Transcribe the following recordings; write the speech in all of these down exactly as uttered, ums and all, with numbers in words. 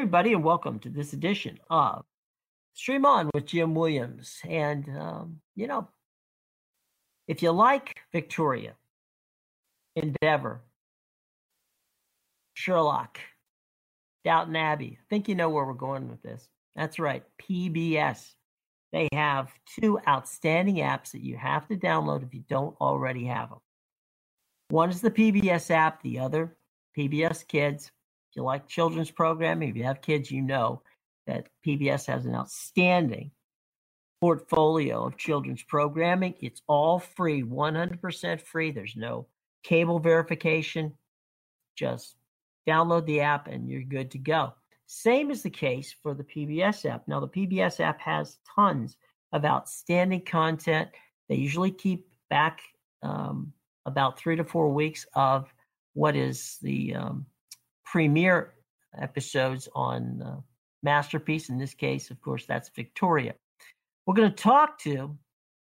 everybody, and welcome to this edition of Stream On with Jim Williams. And, um, you know, if you like Victoria, Endeavor, Sherlock, Downton Abbey, I think you know where we're going with this. That's right, P B S. They have two outstanding apps that you have to download if you don't already have them. One is the P B S app, the other, P B S Kids. If you like children's programming, if you have kids, you know that P B S has an outstanding portfolio of children's programming. It's all free, one hundred percent free. There's no cable verification. Just download the app and you're good to go. Same is the case for the P B S app. Now, the P B S app has tons of outstanding content. They usually keep back um, about three to four weeks of what is the um, premiere episodes on uh, Masterpiece. In this case, of course, that's Victoria. We're going to talk to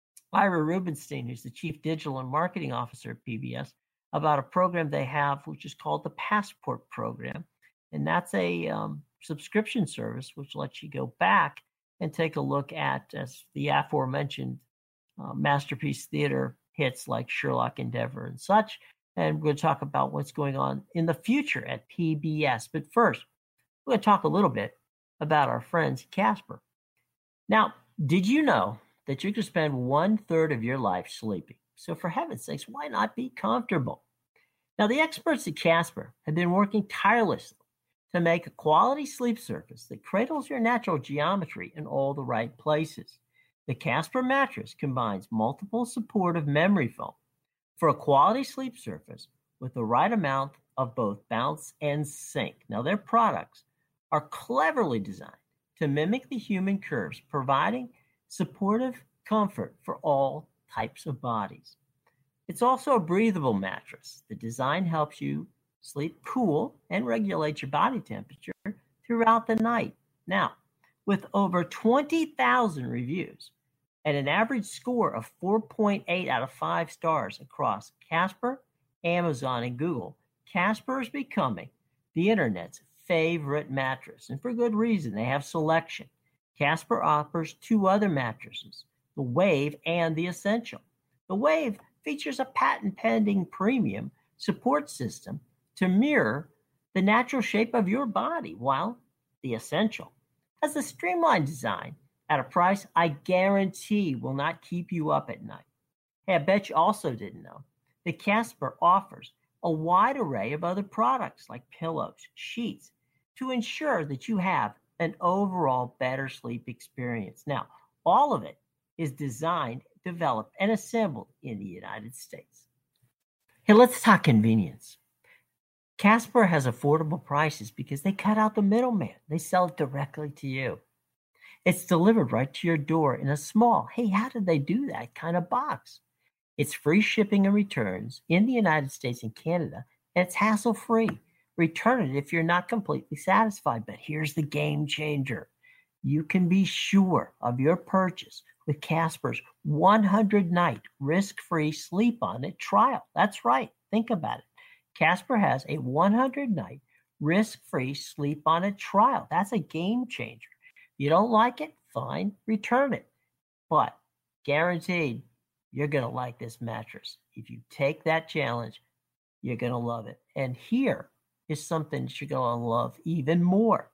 Ira Rubenstein, who's the Chief Digital and Marketing Officer at P B S, about a program they have, which is called the Passport Program. And that's a um, subscription service which lets you go back and take a look at, as the aforementioned uh, Masterpiece Theater hits like Sherlock, Endeavor, and such. And we're going to talk about what's going on in the future at P B S. But first, we're going to talk a little bit about our friends Casper. Now, did you know that you could spend one third of your life sleeping? So for heaven's sakes, why not be comfortable? Now, the experts at Casper have been working tirelessly to make a quality sleep surface that cradles your natural geometry in all the right places. The Casper mattress combines multiple supportive memory foam for a quality sleep surface with the right amount of both bounce and sink. Now, their products are cleverly designed to mimic the human curves, providing supportive comfort for all types of bodies. It's also a breathable mattress. The design helps you sleep cool and regulate your body temperature throughout the night. Now, with over twenty thousand reviews and an average score of four point eight out of five stars across Casper, Amazon, and Google, Casper is becoming the internet's favorite mattress, and for good reason. They have selection. Casper offers two other mattresses, the Wave and the Essential. The Wave features a patent-pending premium support system to mirror the natural shape of your body, while the Essential has a streamlined design at a price I guarantee will not keep you up at night. Hey, I bet you also didn't know that Casper offers a wide array of other products like pillows, sheets, to ensure that you have an overall better sleep experience. Now, all of it is designed, developed, and assembled in the United States. Hey, let's talk convenience. Casper has affordable prices because they cut out the middleman. They sell it directly to you. It's delivered right to your door in a small, hey, how did they do that kind of box? It's free shipping and returns in the United States and Canada, and it's hassle-free. Return it if you're not completely satisfied. But here's the game changer. You can be sure of your purchase with Casper's one hundred night risk-free sleep on it trial. That's right. Think about it. Casper has a one hundred night risk-free sleep on it trial. That's a game changer. You don't like it? Fine, return it. But guaranteed, you're going to like this mattress. If you take that challenge, you're going to love it. And here is something that you're going to love even more.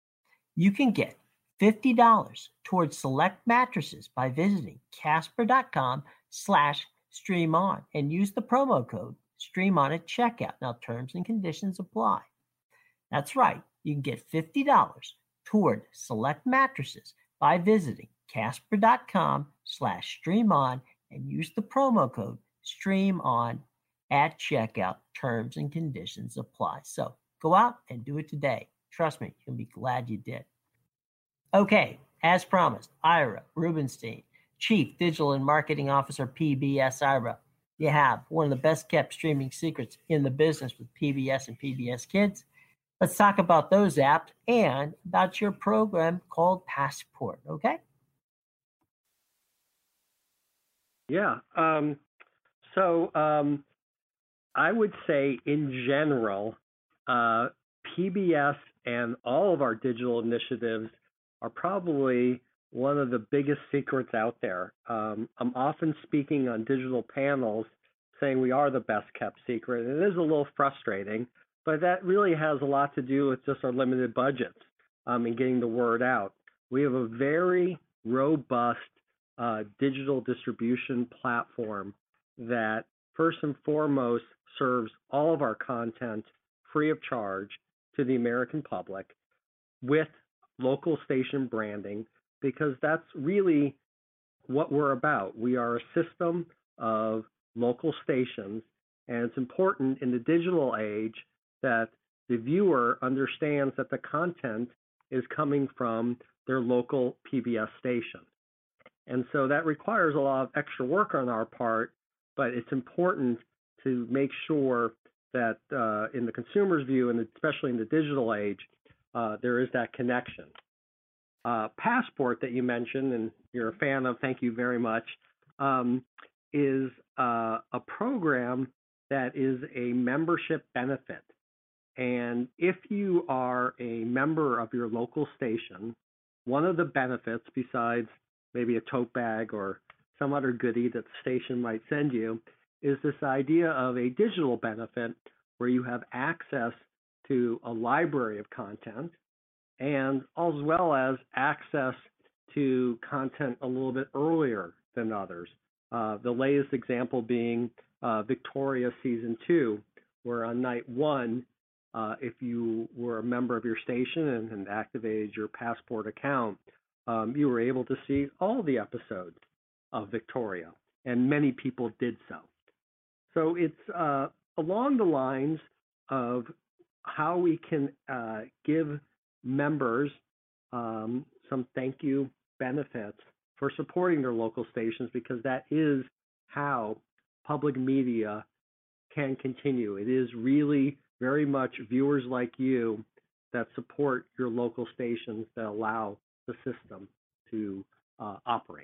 You can get fifty dollars towards select mattresses by visiting casper.com slash stream on and use the promo code stream on at checkout. Now, terms and conditions apply. That's right. You can get fifty dollars toward select mattresses by visiting casper.com slash stream on and use the promo code stream on at checkout. Terms and conditions apply. So go out and do it today. Trust me, you'll be glad you did. Okay, as promised, Ira Rubenstein, Chief Digital and Marketing Officer, P B S. Ira, you have one of the best kept streaming secrets in the business with P B S and P B S Kids. Let's talk about those apps and about your program called Passport, okay? Yeah. Um, so um, I would say in general, uh, P B S and all of our digital initiatives are probably one of the biggest secrets out there. Um, I'm often speaking on digital panels saying we are the best kept secret. It is a little frustrating, but that really has a lot to do with just our limited budgets um, and getting the word out. We have a very robust uh, digital distribution platform that first and foremost serves all of our content free of charge to the American public with local station branding, because that's really what we're about. We are a system of local stations, and it's important in the digital age that the viewer understands that the content is coming from their local P B S station. And so that requires a lot of extra work on our part, but it's important to make sure that uh, in the consumer's view, and especially in the digital age, uh, there is that connection. Uh, Passport that you mentioned, and you're a fan of, thank you very much, um, is uh, a program that is a membership benefit. And if you are a member of your local station, one of the benefits, besides maybe a tote bag or some other goodie that the station might send you, is this idea of a digital benefit where you have access to a library of content, and as well as access to content a little bit earlier than others. Uh, the latest example being uh, Victoria Season two, where on night one, uh, if you were a member of your station and, and activated your Passport account, um, you were able to see all the episodes of Victoria, and many people did so. So it's uh, along the lines of how we can uh, give members um, some thank you benefits for supporting their local stations, because that is how public media can continue. It is really very much viewers like you that support your local stations that allow the system to uh, operate.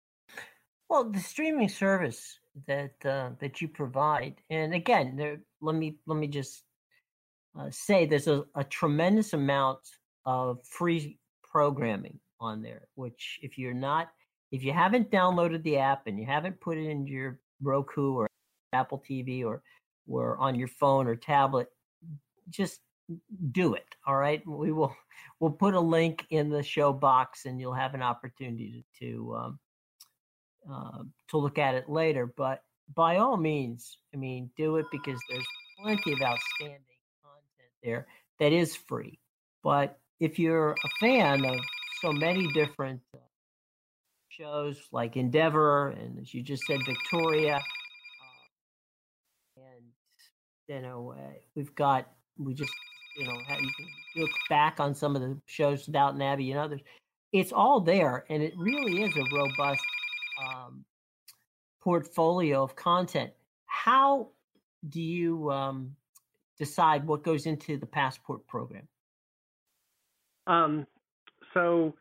Well, the streaming service that uh, that you provide, and again, there, let me let me just uh, say there's a, a tremendous amount of free programming on there. Which, if you're not, if you haven't downloaded the app and you haven't put it into your Roku or Apple T V or or on your phone or tablet, just do it. All right, we will we'll put a link in the show box, and you'll have an opportunity to. to um, Uh, to look at it later, but by all means, I mean, do it, because there's plenty of outstanding content there that is free. But if you're a fan of so many different uh, shows like Endeavor, and as you just said, Victoria, uh, and you know, uh, we've got, we just, you know, you can look back on some of the shows, Downton Abbey and others. It's all there, and it really is a robust um, portfolio of content. How do you um, decide what goes into the Passport program? Um, so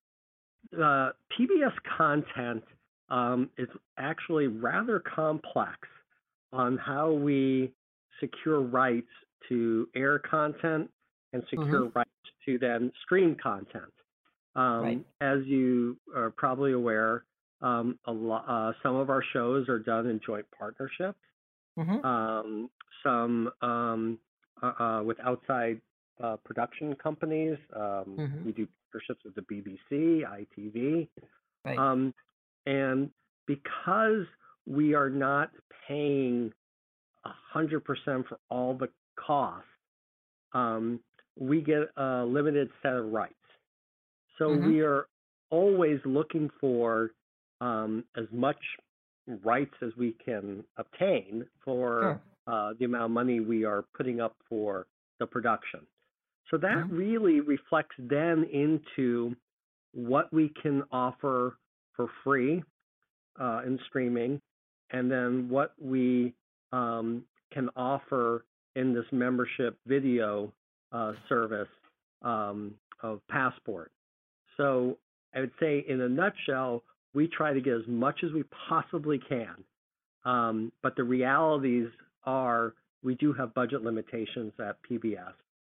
uh, P B S content um, is actually rather complex on how we secure rights to air content and secure mm-hmm. rights to then stream content. Um, right. As you are probably aware, Um, a lo- uh, some of our shows are done in joint partnerships. Mm-hmm. Um, some um, uh, uh, with outside uh, production companies. Um, mm-hmm. We do partnerships with the B B C, I T V. Right. Um, and because we are not paying one hundred percent for all the costs, um, we get a limited set of rights. So mm-hmm. we are always looking for Um, as much rights as we can obtain for sure. uh, the amount of money we are putting up for the production. So that mm-hmm. really reflects then into what we can offer for free uh, in streaming, and then what we um, can offer in this membership video uh, service um, of Passport. So I would say, in a nutshell, we try to get as much as we possibly can. Um, but the realities are we do have budget limitations at P B S.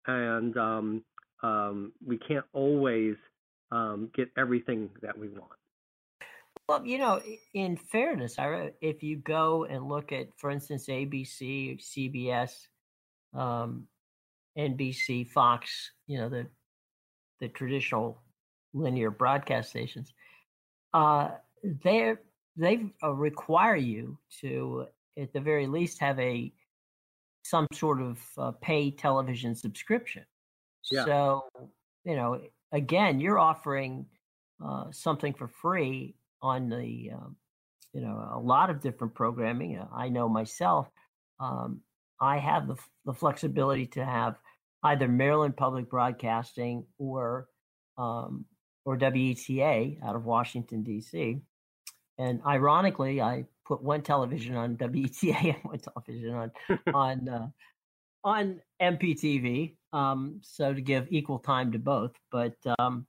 and um, um, we can't always um, get everything that we want. Well, you know, in fairness, I if you go and look at, for instance, A B C, C B S, um, N B C, Fox, you know, the the traditional linear broadcast stations, uh, they they uh, require you to, at the very least, have a some sort of uh, pay television subscription. Yeah. So, you know, again, you're offering uh, something for free on the, um, you know, a lot of different programming. Uh, I know myself, um, I have the, the flexibility to have either Maryland Public Broadcasting or um, or W E T A out of Washington, D C. And ironically, I put one television on W E T A and one television on on uh, on M P T V, um, so to give equal time to both. But um,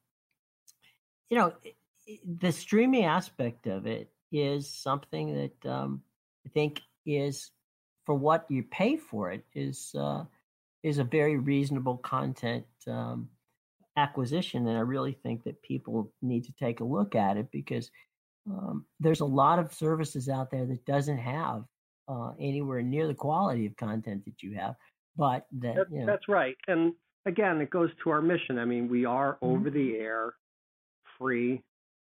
you know, the streaming aspect of it is something that um, I think is, for what you pay for it, is uh, is a very reasonable content um, acquisition, and I really think that people need to take a look at it, because um, there's a lot of services out there that doesn't have uh, anywhere near the quality of content that you have. But that, that you know, that's right. And again, it goes to our mission. I mean, we are mm-hmm. over the air, free,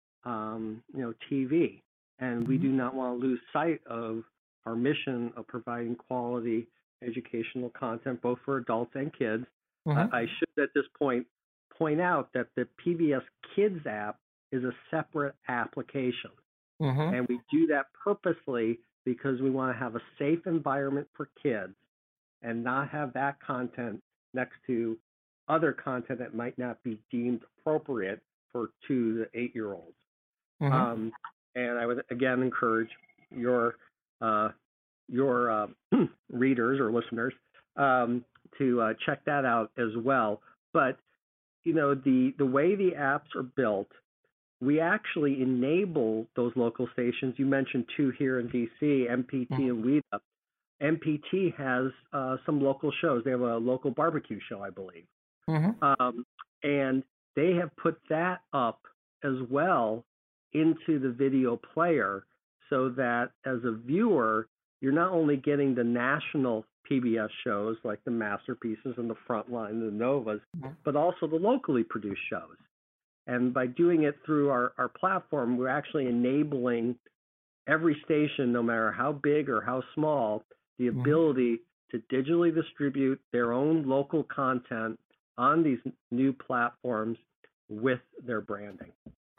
um, you know, T V, and we mm-hmm. do not want to lose sight of our mission of providing quality educational content, both for adults and kids. Mm-hmm. I, I should at this point point out that the P B S Kids app is a separate application. Mm-hmm. And we do that purposely because we want to have a safe environment for kids and not have that content next to other content that might not be deemed appropriate for two to eight-year-olds. Mm-hmm. Um, and I would, again, encourage your uh, your uh, readers or listeners um, to uh, check that out as well. But, you know, the, the way the apps are built, we actually enable those local stations. You mentioned two here in D C, M P T mm-hmm. and WeDa. M P T has uh, some local shows. They have a local barbecue show, I believe. Mm-hmm. Um, and they have put that up as well into the video player, so that as a viewer, you're not only getting the national P B S shows like the Masterpieces and the Frontline, the Novas, mm-hmm. but also the locally produced shows. And by doing it through our, our platform, we're actually enabling every station, no matter how big or how small, the ability mm-hmm. to digitally distribute their own local content on these new platforms with their branding.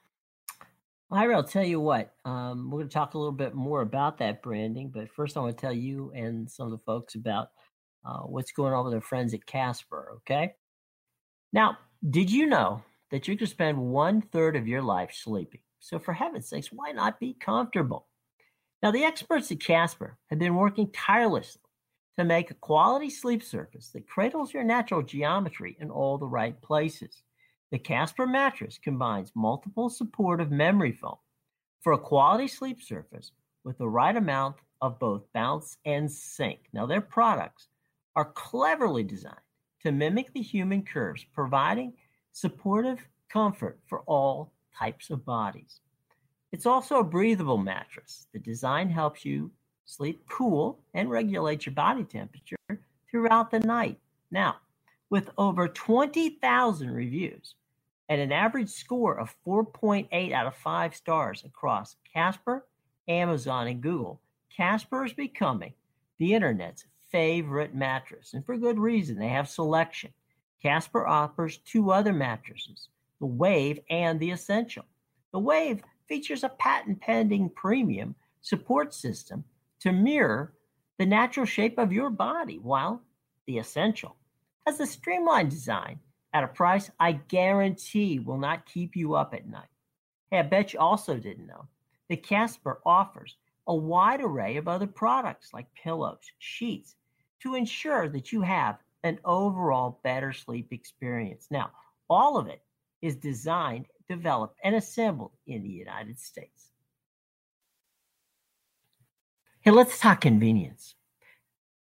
Ira, I'll tell you what, um, we're going to talk a little bit more about that branding, but first I want to tell you and some of the folks about uh, what's going on with our friends at Casper, okay? Now, did you know that you could spend one third of your life sleeping? So for heaven's sakes, why not be comfortable? Now, the experts at Casper have been working tirelessly to make a quality sleep surface that cradles your natural geometry in all the right places. The Casper mattress combines multiple supportive memory foam for a quality sleep surface with the right amount of both bounce and sink. Now, their products are cleverly designed to mimic the human curves, providing supportive comfort for all types of bodies. It's also a breathable mattress. The design helps you sleep cool and regulate your body temperature throughout the night. Now, with over twenty thousand reviews and an average score of four point eight out of five stars across Casper, Amazon, and Google, Casper is becoming the internet's favorite mattress, and for good reason. They have selection. Casper offers two other mattresses, the Wave and the Essential. The Wave features a patent-pending premium support system to mirror the natural shape of your body, while the Essential has a streamlined design at a price I guarantee will not keep you up at night. Hey, I bet you also didn't know that Casper offers a wide array of other products like pillows, sheets, to ensure that you have an overall better sleep experience. Now, all of it is designed, developed, and assembled in the United States. Hey, let's talk convenience.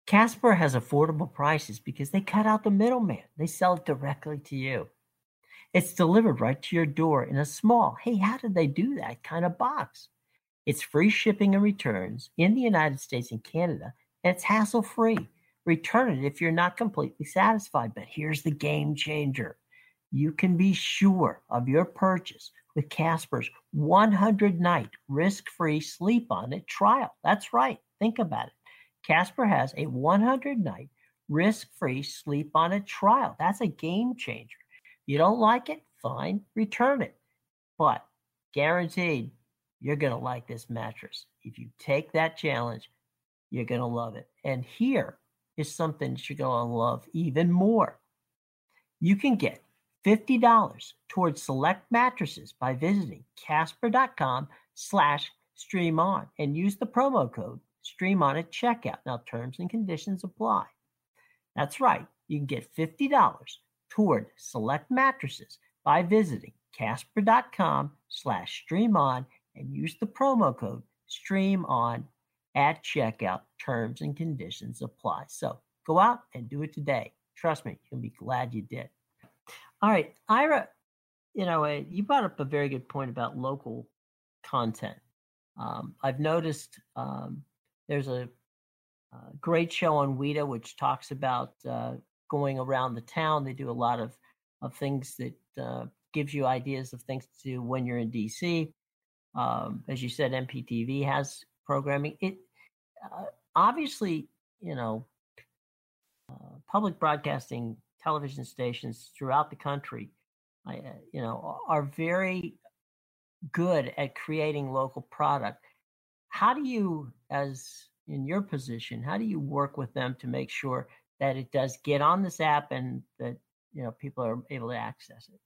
Casper has affordable prices because they cut out the middleman. They sell it directly to you. It's delivered right to your door in a small, hey, how did they do that kind of box? It's free shipping and returns in the United States and Canada, and it's hassle-free. Return it if you're not completely satisfied. But here's the game changer. You can be sure of your purchase with Casper's one hundred night risk-free sleep on it trial. That's right. Think about it. Casper has a one hundred night risk-free sleep on it trial. That's a game changer. You don't like it? Fine, return it. But guaranteed, you're going to like this mattress. If you take that challenge, you're going to love it. And here is something you're going to love even more. You can get fifty dollars towards select mattresses by visiting casper.com slash stream on and use the promo code stream on at checkout. Now, terms and conditions apply. That's right. You can get fifty dollars toward select mattresses by visiting casper.com slash stream on and use the promo code stream on at checkout. Terms and conditions apply. So go out and do it today. Trust me, you'll be glad you did. All right, Ira, you know, uh, you brought up a very good point about local content. Um, I've noticed um, there's a, a great show on W I D A which talks about uh, going around the town. They do a lot of, of things that uh, gives you ideas of things to do when you're in D C. Um, as you said, M P T V has programming. It uh, obviously, you know, uh, public broadcasting television stations throughout the country, uh, you know, are very good at creating local product. How do you, as in your position, how do you work with them to make sure that it does get on this app and that, you know, people are able to access it?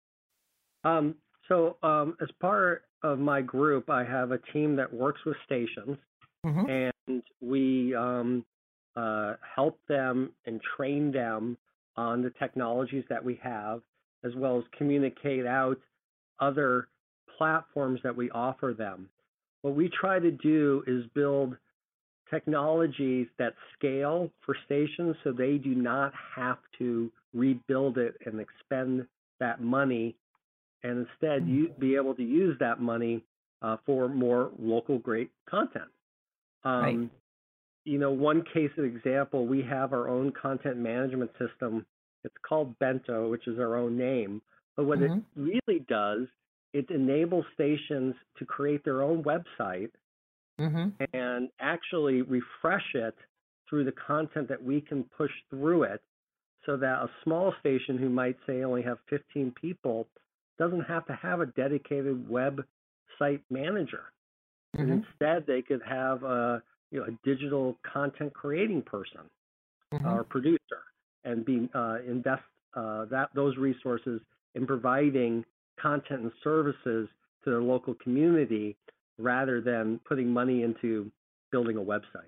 Um, so um, as part of my group, I have a team that works with stations, mm-hmm. and we um, uh, help them and train them on the technologies that we have, as well as communicate out other platforms that we offer them. What we try to do is build technologies that scale for stations so they do not have to rebuild it and expend that money, and instead you be able to use that money uh, for more local great content. Um, right. You know, one case of example, we have our own content management system. It's called Bento, which is our own name. But what mm-hmm. it really does, it enables stations to create their own website mm-hmm. and actually refresh it through the content that we can push through it, so that a small station who might say only have fifteen people doesn't have to have a dedicated website manager. Mm-hmm. Instead, they could have a you know, a digital content creating person mm-hmm. or producer, and be uh, invest uh, that those resources in providing content and services to their local community, rather than putting money into building a website.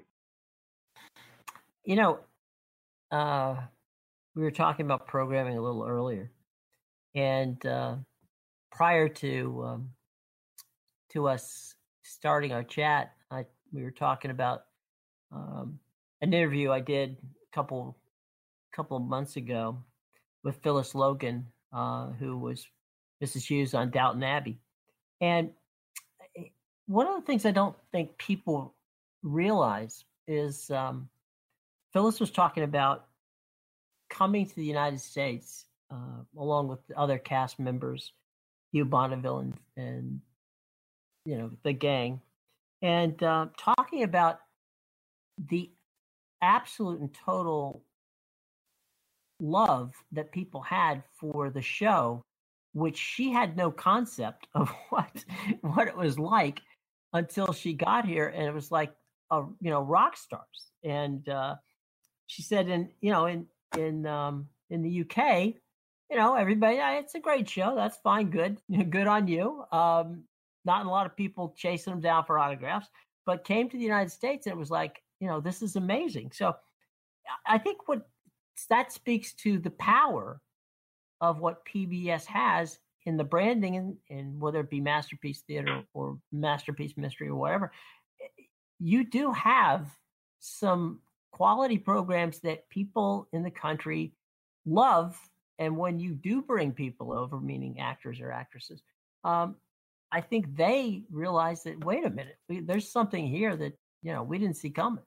You know, uh, we were talking about programming a little earlier, and uh, prior to um, to us starting our chat, I, we were talking about um, an interview I did a couple couple of months ago with Phyllis Logan, uh, who was Missus Hughes on Downton Abbey. And one of the things I don't think people realize is um, Phyllis was talking about coming to the United States uh, along with other cast members, Hugh Bonneville and, and you know, the gang, and uh, talking about the absolute and total love that people had for the show, which she had no concept of what what it was like until she got here, and it was like a you know rock stars. And uh, she said, in you know in in um, in the U K, you know everybody, yeah, it's a great show. That's fine, good, good on you. Um, not a lot of people chasing them down for autographs, but came to the United States and it was like, you know, this is amazing. So I think what that speaks to the power of what P B S has in the branding, and, and whether it be Masterpiece Theater or Masterpiece Mystery or whatever, you do have some quality programs that people in the country love. And when you do bring people over, meaning actors or actresses, um, I think they realize that, wait a minute, we, there's something here that, you know, we didn't see coming.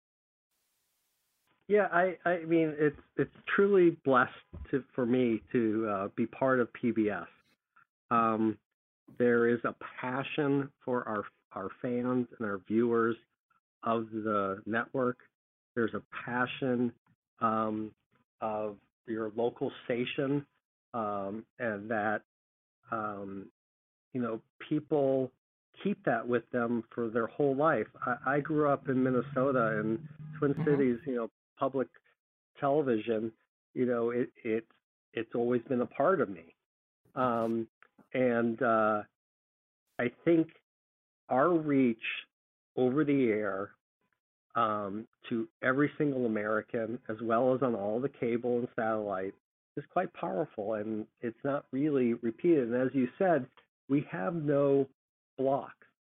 Yeah, I, I mean, it's it's truly blessed to, for me to uh, be part of P B S. Um, there is a passion for our our fans and our viewers of the network. There's a passion um, of your local station, um, and that um, you know people keep that with them for their whole life. I, I grew up in Minnesota, and Twin Mm-hmm. Cities, you know, public television, you know, it, it it's always been a part of me. Um, and uh, I think our reach over the air um, to every single American, as well as on all the cable and satellite, is quite powerful, and it's not really repeated. And as you said, we have no blocks.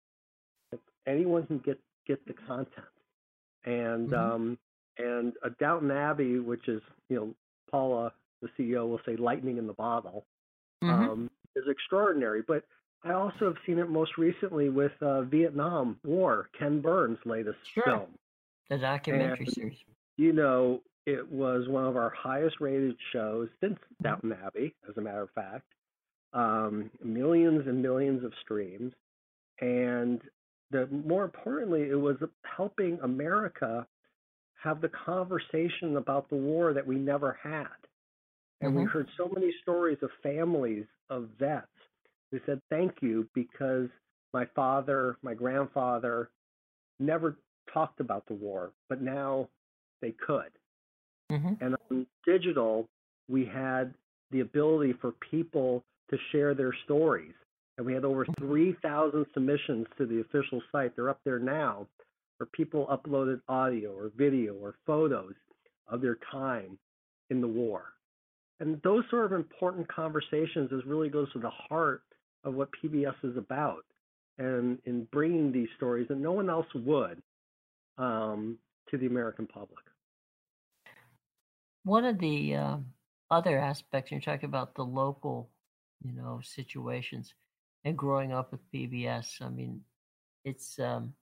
Anyone can get get the content, and Mm-hmm. um, and a Downton Abbey, which is, you know, Paula, the C E O, will say lightning in the bottle, Mm-hmm. um, is extraordinary. But I also have seen it most recently with uh, Vietnam War, Ken Burns' latest Sure. film. The documentary And, series. you know, it was one of our highest rated shows since Downton Abbey, as a matter of fact. Um, millions and millions of streams. And the, more importantly, it was helping America have the conversation about the war that we never had. And Mm-hmm. we heard so many stories of families of vets who said, thank you, because my father, my grandfather never talked about the war, but now they could. Mm-hmm. And on digital, we had the ability for people to share their stories. And we had over three thousand submissions to the official site. They're up there now, where people uploaded audio or video or photos of their time in the war. And those sort of important conversations is really goes to the heart of what P B S is about, and in bringing these stories that no one else would um, to the American public. One of the uh, other aspects, you're talking about the local, you know, situations, and growing up with P B S. I mean, it's. Um,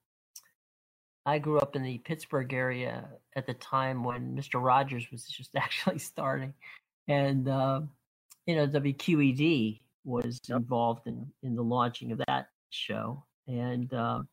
I grew up in the Pittsburgh area at the time when Mister Rogers was just actually starting, and uh, you know, W Q E D was Yep. involved in in the launching of that show, and uh,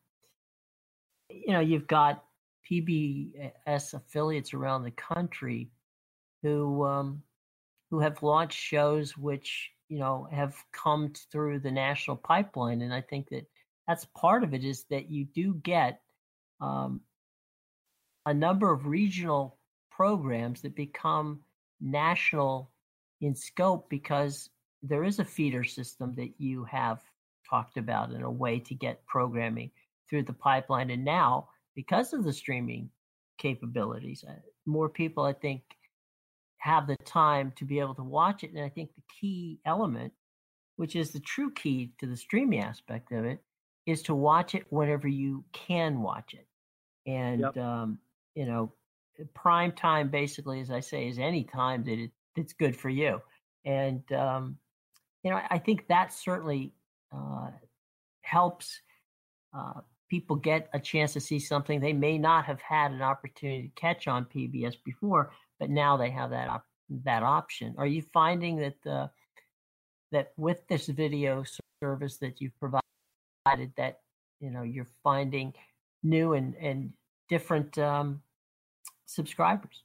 you know, you've got P B S affiliates around the country who um, who have launched shows which, you know, have come through the national pipeline, and I think that that's part of it, is that you do get um, a number of regional programs that become national in scope, because there is a feeder system that you have talked about in a way to get programming through the pipeline. And now, because of the streaming capabilities, uh, more people, I think, have the time to be able to watch it. And I think the key element, which is the true key to the streaming aspect of it, is to watch it whenever you can watch it. And, Yep. um, you know, prime time, basically, as I say, is any time that it, it's good for you. And, um, you know, I think that certainly uh, helps uh, people get a chance to see something they may not have had an opportunity to catch on P B S before, but now they have that op- that option. Are you finding that uh, that with this video service that you've provided, that, you know, you're finding new and and different um, subscribers?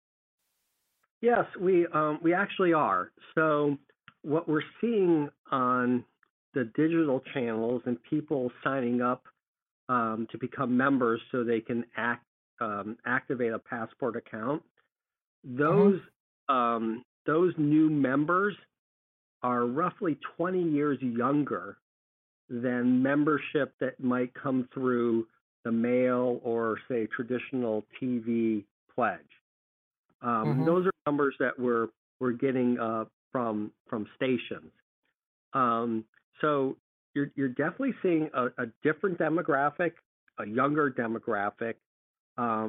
Yes, we um, we actually are. So what we're seeing on the digital channels and people signing up um, to become members so they can act um, activate a Passport account. Those mm-hmm. um, those new members are roughly twenty years younger than membership that might come through the mail or, say, traditional T V pledge. Um, mm-hmm. Those are numbers that we're we're getting uh, from from stations. Um, so you're you're definitely seeing a, a different demographic, a younger demographic, um,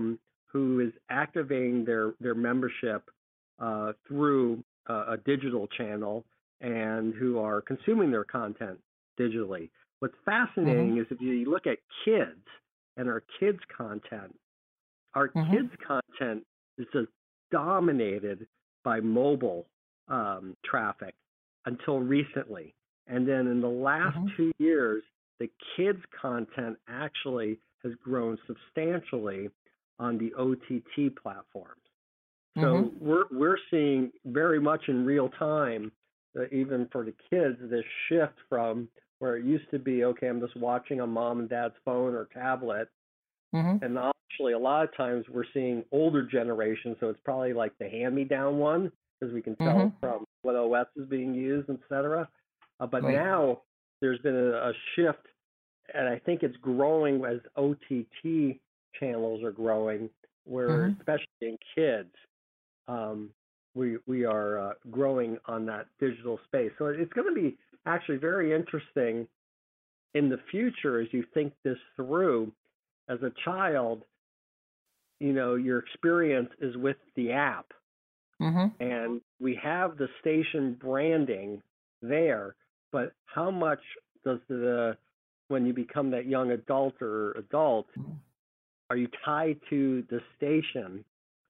who is activating their their membership uh, through uh, a digital channel and who are consuming their content digitally. What's fascinating Mm-hmm. is if you look at kids and our kids' content, our Mm-hmm. kids' content is just dominated by mobile um, traffic until recently. And then in the last Mm-hmm. two years, the kids' content actually has grown substantially on the O T T platforms. Mm-hmm. So we're we're seeing very much in real time, uh, even for the kids, this shift from where it used to be, okay, I'm just watching on mom and dad's phone or tablet, Mm-hmm. and actually a lot of times we're seeing older generations, so it's probably like the hand-me-down one because we can Mm-hmm. tell from what O S is being used, et cetera. Uh, but Right. now there's been a, a shift, and I think it's growing as O T T channels are growing, where Mm-hmm. especially in kids, um, we we are uh, growing on that digital space. So it's going to be actually very interesting in the future as you think this through. As a child, you know, your experience is with the app, Mm-hmm. and we have the station branding there, but how much does the when you become that young adult or adult, are you tied to the station?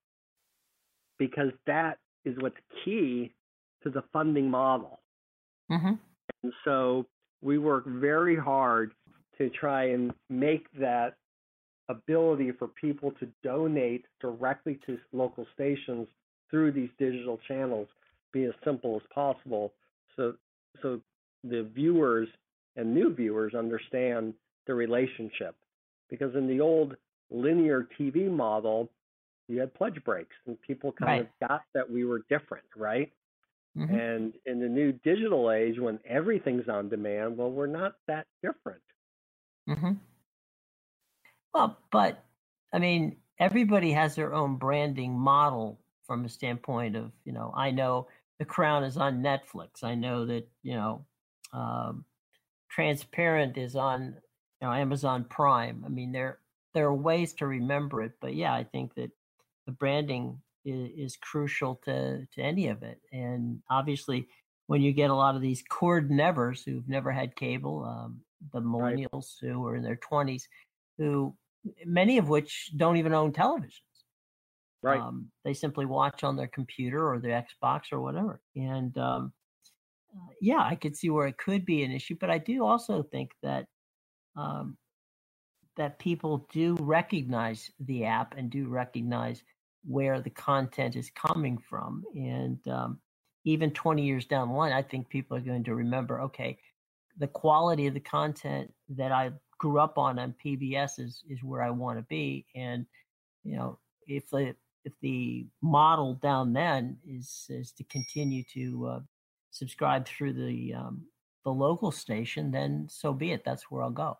Because that is what's key to the funding model. Mm-hmm. And so we work very hard to try and make that ability for people to donate directly to local stations through these digital channels be as simple as possible, so so the viewers and new viewers understand the relationship. Because in the old linear T V model, you had pledge breaks and people kind Right. of got that we were different, right? Mm-hmm. And in the new digital age, when everything's on demand, well, we're not that different. Mm-hmm. Well, but I mean, everybody has their own branding model from a standpoint of, you know, I know The Crown is on Netflix. I know that, you know, um, Transparent is on, you know, Amazon Prime. I mean, there there are ways to remember it, but yeah, I think that the branding is, is crucial to to any of it. And obviously, when you get a lot of these cord nevers who've never had cable, um, the Right. millennials who are in their twenties, who many of which don't even own televisions. Right. Um, they simply watch on their computer or their Xbox or whatever. And um, uh, yeah, I could see where it could be an issue, but I do also think that um, that people do recognize the app and do recognize where the content is coming from. And um, even twenty years down the line, I think people are going to remember, okay, the quality of the content that I grew up on on P B S is, is where I want to be. And, you know, if the, if the model down then is, is to continue to uh, subscribe through the, um, the local station, then so be it. That's where I'll go.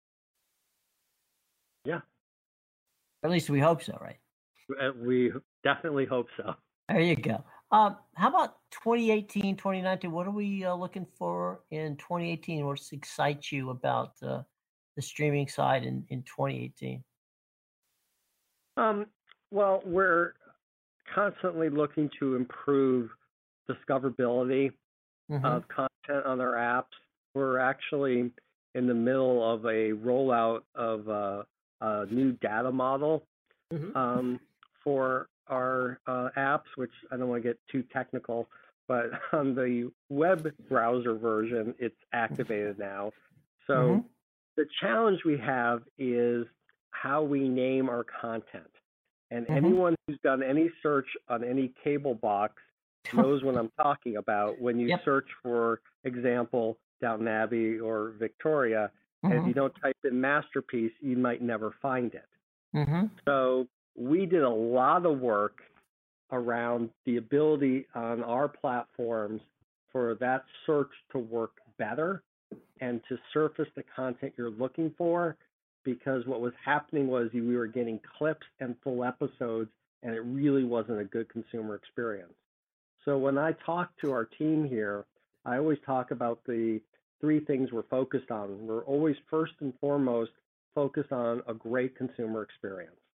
Yeah. At least we hope so, right? Uh, We definitely hope so. There you go. Um, how about twenty eighteen, twenty nineteen? What are we uh, looking for in twenty eighteen? What excites you about uh, the streaming side in, in twenty eighteen? Um, well, we're constantly looking to improve discoverability Mm-hmm. of content on our apps. We're actually in the middle of a rollout of a, a new data model Mm-hmm. um, for our uh, apps, which I don't want to get too technical, but on the web browser version, it's activated now. So Mm-hmm. the challenge we have is how we name our content. And Mm-hmm. anyone who's done any search on any cable box knows what I'm talking about. When you Yep. search, for example, Downton Abbey or Victoria, and if Mm-hmm. you don't type in Masterpiece, you might never find it. Mm-hmm. So we did a lot of work around the ability on our platforms for that search to work better and to surface the content you're looking for, because what was happening was we were getting clips and full episodes, and it really wasn't a good consumer experience. So when I talk to our team here, I always talk about the three things we're focused on. We're always first and foremost focused on a great consumer experience.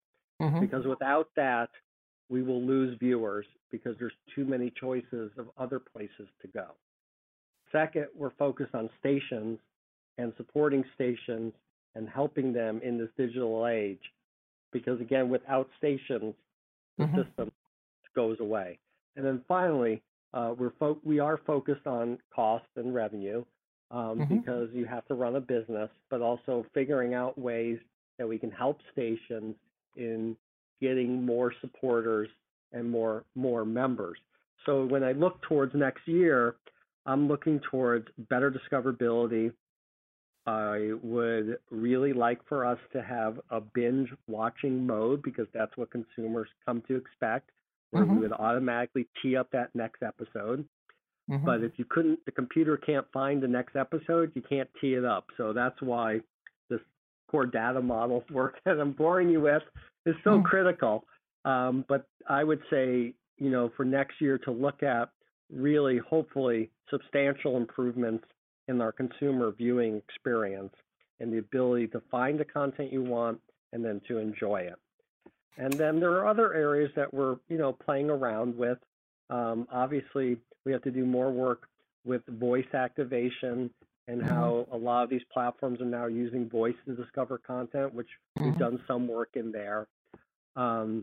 Mm-hmm. because without that, we will lose viewers because there's too many choices of other places to go. Second, we're focused on stations and supporting stations and helping them in this digital age, because again, without stations, the Mm-hmm. system goes away. And then finally, uh, we're fo- we are focused on cost and revenue um, Mm-hmm. because you have to run a business, but also figuring out ways that we can help stations in getting more supporters and more more members. So when I look towards next year, I'm looking towards better discoverability. I would really like for us to have a binge watching mode because that's what consumers come to expect, where Mm-hmm. we would automatically tee up that next episode. Mm-hmm. But if you couldn't, the computer can't find the next episode, you can't tee it up. So that's why this core data model work that I'm boring you with is so Mm-hmm. critical. Um, but I would say, you know, for next year to look at really, hopefully, substantial improvements in our consumer viewing experience and the ability to find the content you want and then to enjoy it. And then there are other areas that we're, you know, playing around with. Um, obviously, we have to do more work with voice activation and Mm-hmm. how a lot of these platforms are now using voice to discover content, which we've Mm-hmm. done some work in there. Um,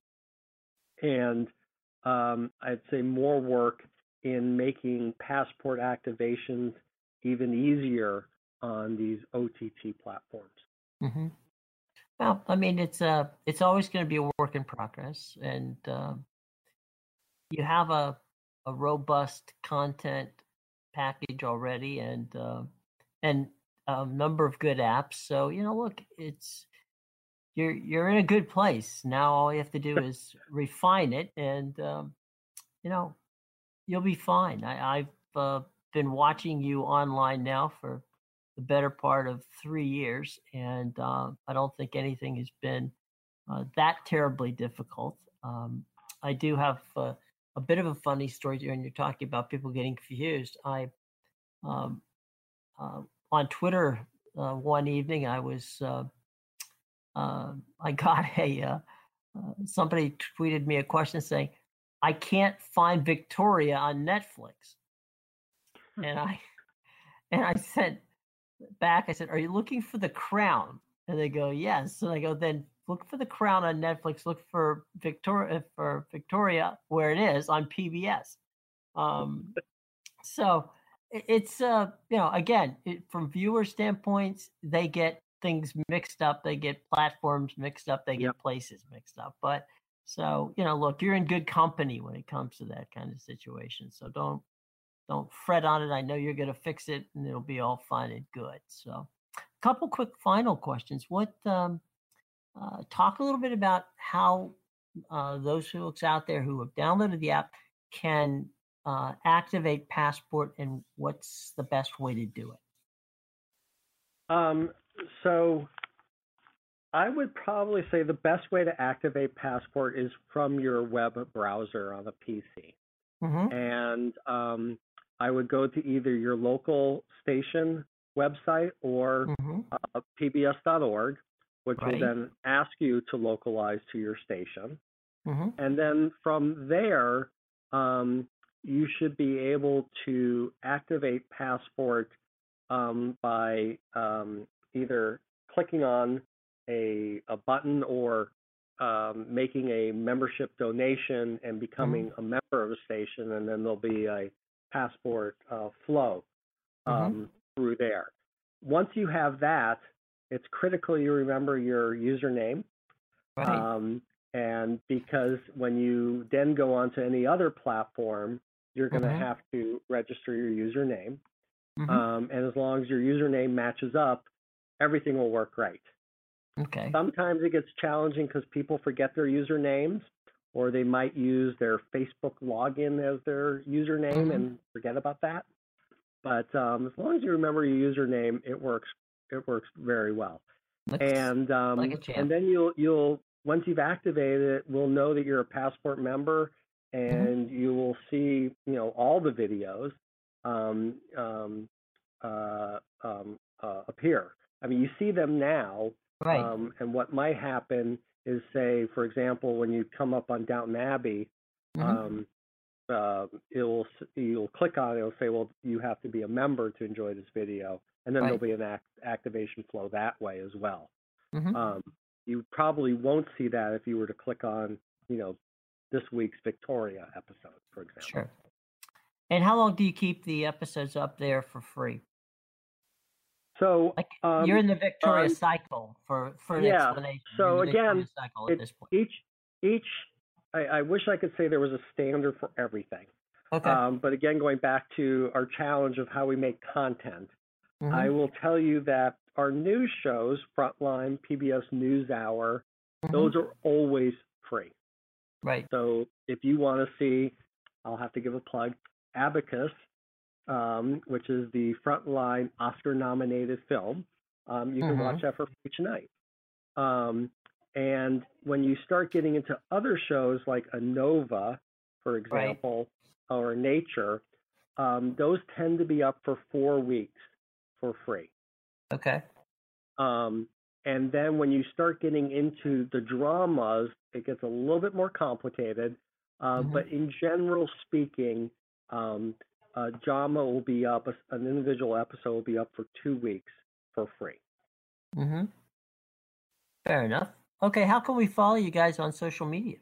and um, I'd say more work in making passport activations even easier on these O T T platforms. Mm-hmm. Well, I mean, it's uh, it's always going to be a work in progress, and um, you have a a robust content package already, and uh, and a number of good apps. So you know, look, it's you're you're in a good place now. All you have to do is refine it, and um, you know, you'll be fine. I, I've uh, been watching you online now for the better part of three years, and uh, I don't think anything has been uh, that terribly difficult. Um, I do have uh, a bit of a funny story here, and you're talking about people getting confused. I um, uh, on Twitter uh, one evening, I was uh, uh, I got a uh, uh, somebody tweeted me a question saying, "I can't find Victoria on Netflix," and I and I said back, I said, "Are you looking for The Crown?" And they go, "Yes." And I go, "Then look for The Crown on Netflix. Look for Victoria for Victoria where it is on P B S." Um, so it's uh, you know, again, it, from viewer standpoints, they get things mixed up. They get platforms mixed up. They get Yep. places mixed up. But so you know, look, you're in good company when it comes to that kind of situation. So don't don't fret on it. I know you're going to fix it, and it'll be all fine and good. So, a couple quick final questions. What um, uh, talk a little bit about how uh, those folks out there who have downloaded the app can uh, activate Passport, and what's the best way to do it? Um, so I would probably say the best way to activate Passport is from your web browser on a P C. Mm-hmm. And um, I would go to either your local station website or Mm-hmm. uh, P B S dot org, which Right. will then ask you to localize to your station. Mm-hmm. And then from there, um, you should be able to activate Passport um, by um, either clicking on a, a button or um, making a membership donation and becoming Mm-hmm. a member of the station, and then there'll be a Passport uh, flow um, Mm-hmm. through there. Once you have that, it's critical you remember your username. Right. Um, and because when you then go on to any other platform, you're going to Mm-hmm. have to register your username. Mm-hmm. Um, and as long as your username matches up, everything will work right. Okay. Sometimes it gets challenging because people forget their usernames, or they might use their Facebook login as their username Mm-hmm. and forget about that. But um, as long as you remember your username, it works. It works very well. Looks And um, like a champ. and then you'll you'll once you've activated it, we'll know that you're a Passport member, and Mm-hmm. you will see you know all the videos um, um, uh, um, uh, appear. I mean, you see them now, Right. um, and what might happen is say, for example, when you come up on Downton Abbey, Mm-hmm. um, uh, it'll you'll click on it. It'll say, well, you have to be a member to enjoy this video, and then Right. there'll be an act, activation flow that way as well. Mm-hmm. Um, you probably won't see that if you were to click on, you know, this week's Victoria episode, for example. Sure. And how long do you keep the episodes up there for free? So Like um, you're in the Victoria um, cycle for for an yeah. explanation. So You're in the Victoria again, cycle at it, this point. each each I, I wish I could say there was a standard for everything. Okay. Um, but again, going back to our challenge of how we make content, Mm-hmm. I will tell you that our news shows, Frontline, P B S NewsHour, Mm-hmm. those are always free. Right. So if you want to see, I'll have to give a plug, Abacus, um, which is the Frontline Oscar-nominated film, um, you can Mm-hmm. watch that for free tonight. Um, and when you start getting into other shows like ANOVA, for example, right. or Nature, um, those tend to be up for four weeks for free. Okay. Um, and then when you start getting into the dramas, it gets a little bit more complicated. Uh, Mm-hmm. But in general speaking, um, uh, drama will be up, an individual episode will be up for two weeks for free. Mm-hmm. Fair enough. Okay, how can we follow you guys on social media?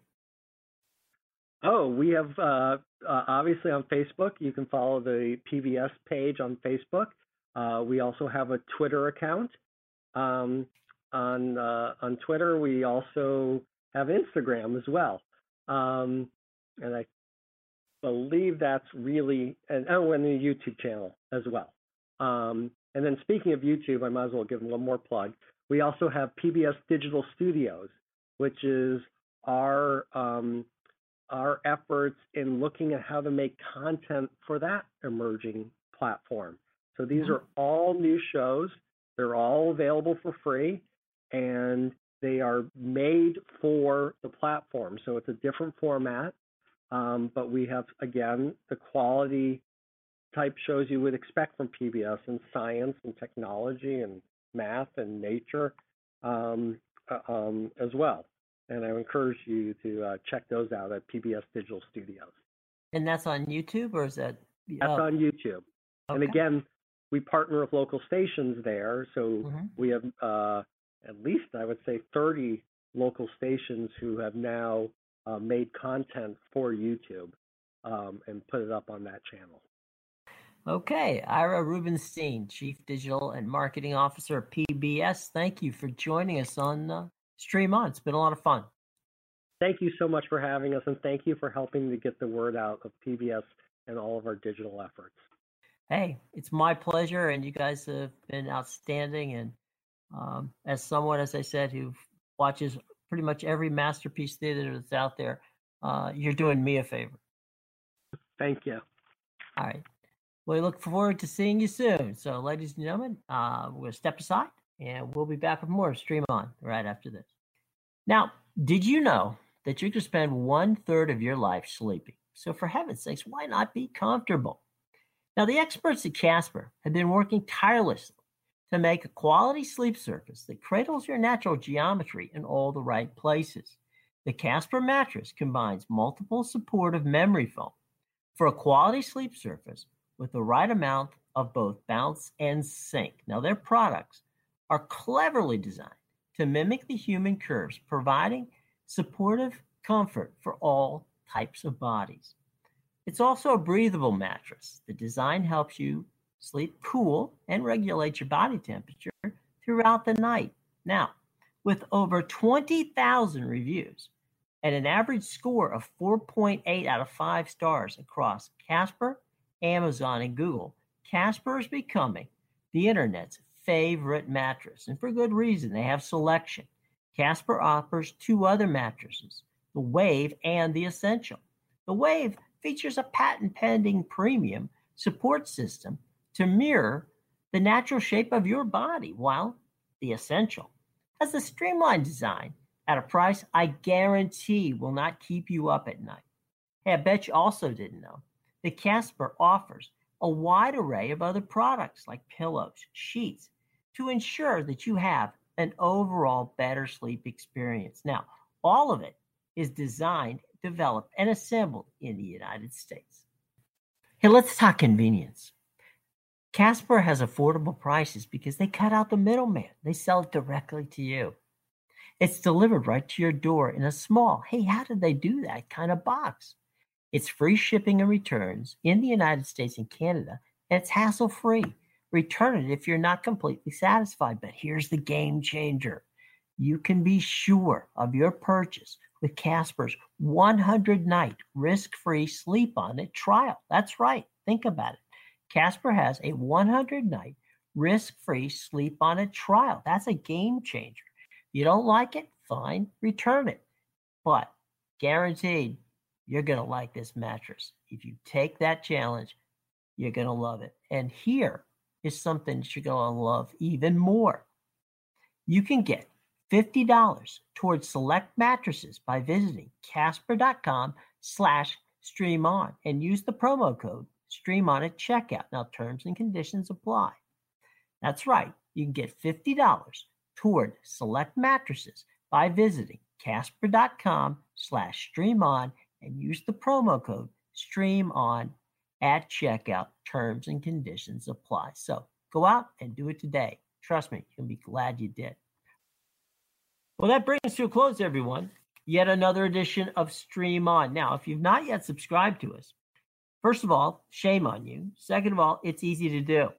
Oh, we have, uh, uh, obviously on Facebook, you can follow the P B S page on Facebook. Uh, we also have a Twitter account. Um, on uh, on Twitter, we also have Instagram as well. Um, and I believe that's really, and oh, and the YouTube channel as well. Um, and then speaking of YouTube, I might as well give one more plug. We also have P B S Digital Studios, which is our um, our efforts in looking at how to make content for that emerging platform. So these Mm-hmm. are all new shows. They're all available for free, and they are made for the platform. So it's a different format, um, but we have, again, the quality type shows you would expect from P B S in science and technology and math and nature um, uh, um, as well. And I encourage you to uh, check those out at P B S Digital Studios. And that's on YouTube, or is that? That's oh, on YouTube. Okay. And again, we partner with local stations there. So Mm-hmm. we have uh, at least, I would say, thirty local stations who have now uh, made content for YouTube um, and put it up on that channel. Okay, Ira Rubenstein, Chief Digital and Marketing Officer at P B S. Thank you for joining us on uh, Stream On. It's been a lot of fun. Thank you so much for having us, and thank you for helping to get the word out of P B S and all of our digital efforts. Hey, it's my pleasure, and you guys have been outstanding. And um, as someone, as I said, who watches pretty much every Masterpiece Theater that's out there, uh, you're doing me a favor. Thank you. All right. We look forward to seeing you soon. So, ladies and gentlemen, uh, we're going to step aside, and we'll be back with more Stream On right after this. Now, did you know that you could spend one third of your life sleeping? So, for heaven's sakes, why not be comfortable? Now, the experts at Casper have been working tirelessly to make a quality sleep surface that cradles your natural geometry in all the right places. The Casper mattress combines multiple supportive memory foam for a quality sleep surface with the right amount of both bounce and sink. Now, their products are cleverly designed to mimic the human curves, providing supportive comfort for all types of bodies. It's also a breathable mattress. The design helps you sleep cool and regulate your body temperature throughout the night. Now, with over twenty thousand reviews and an average score of four point eight out of five stars across Casper, Amazon, and Google, Casper is becoming the internet's favorite mattress, and for good reason. They have selection. Casper offers two other mattresses, the Wave and the Essential. The Wave features a patent-pending premium support system to mirror the natural shape of your body, while the Essential has a streamlined design at a price I guarantee will not keep you up at night. Hey, I bet you also didn't know that Casper offers a wide array of other products like pillows, sheets, to ensure that you have an overall better sleep experience. Now, all of it is designed, developed, and assembled in the United States. Hey, let's talk convenience. Casper has affordable prices because they cut out the middleman. They sell it directly to you. It's delivered right to your door in a small, hey, how did they do that kind of box? It's free shipping and returns in the United States and Canada, and it's hassle-free. Return it if you're not completely satisfied. But here's the game changer. You can be sure of your purchase with Casper's one hundred night risk-free sleep on it trial. That's right. Think about it. Casper has a one hundred night risk-free sleep on it trial. That's a game changer. You don't like it? Fine, return it. But guaranteed, you're going to like this mattress. If you take that challenge, you're going to love it. And here is something you're going to love even more. You can get fifty dollars towards select mattresses by visiting casper.com slash stream on and use the promo code stream on at checkout. Now, terms and conditions apply. That's right. You can get fifty dollars toward select mattresses by visiting casper.com slash stream on and use the promo code stream on at checkout. Terms and conditions apply. So go out and do it today. Trust me, you'll be glad you did. Well, that brings us to a close, everyone. Yet another edition of Stream On. Now, if you've not yet subscribed to us, first of all, shame on you. Second of all, it's easy to do.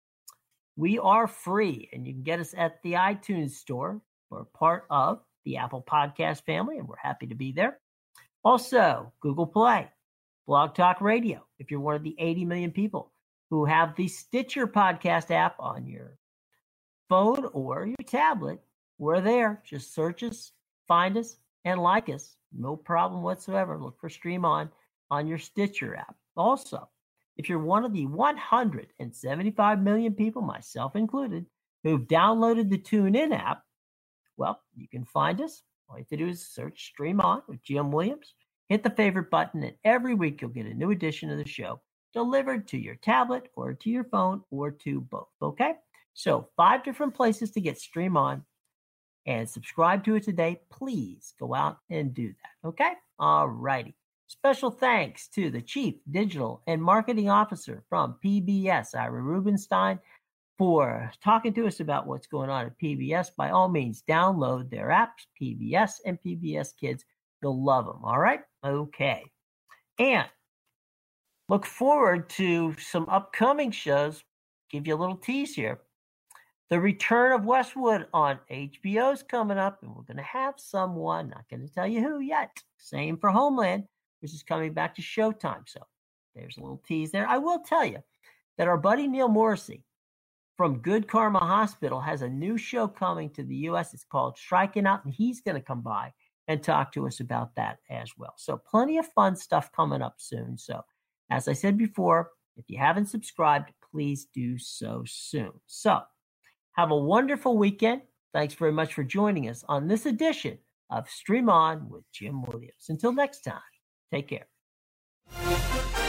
We are free, and you can get us at the iTunes store. We're part of the Apple Podcast family, and we're happy to be there. Also, Google Play, Blog Talk Radio, if you're one of the eighty million people who have the Stitcher podcast app on your phone or your tablet, we're there. Just search us, find us, and like us. No problem whatsoever. Look for Stream On on your Stitcher app. Also, if you're one of the one hundred seventy-five million people, myself included, who've downloaded the TuneIn app, well, you can find us. All you have to do is search Stream On with Jim Williams, hit the favorite button, and every week you'll get a new edition of the show delivered to your tablet or to your phone or to both, okay? So five different places to get Stream On and subscribe to it today. Please go out and do that, okay? All righty. Special thanks to the Chief Digital and Marketing Officer from P B S, Ira Rubenstein, for talking to us about what's going on at P B S. By all means, download their apps, P B S and P B S Kids. You'll love them, all right? Okay. And look forward to some upcoming shows. Give you a little tease here. The Return of Westwood on H B O is coming up, and we're going to have someone, not going to tell you who yet. Same for Homeland, which is coming back to Showtime. So there's a little tease there. I will tell you that our buddy Neil Morrissey from Good Karma Hospital has a new show coming to the U S. It's called Striking Out, and he's going to come by and talk to us about that as well. So plenty of fun stuff coming up soon. So as I said before, if you haven't subscribed, please do so soon. So have a wonderful weekend. Thanks very much for joining us on this edition of Stream On with Jim Williams. Until next time, take care.